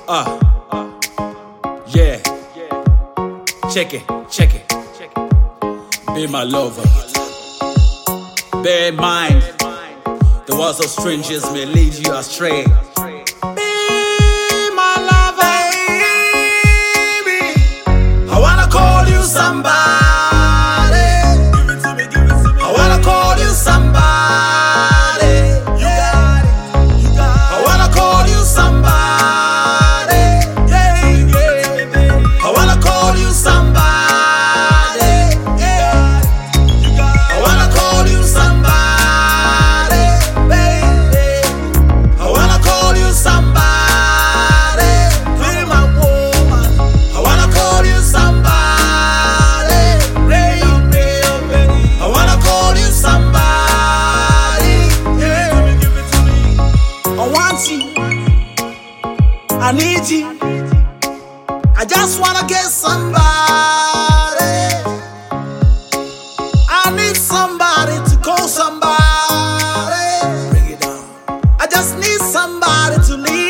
Uh, yeah. Check it. Be my lover. Bear in mind, the words of strangers may lead you astray. Be my lover, baby. I wanna call you somebody. I wanna call you somebody. I wanna call you somebody. I wanna call you somebody. I wanna call you somebody, baby. I wanna call you somebody, be my woman. I wanna call you somebody, baby. I wanna call you somebody, yeah. I want you, I need you. I just wanna get somebody. I need somebody to call somebody. Bring it down. I just need somebody to leave.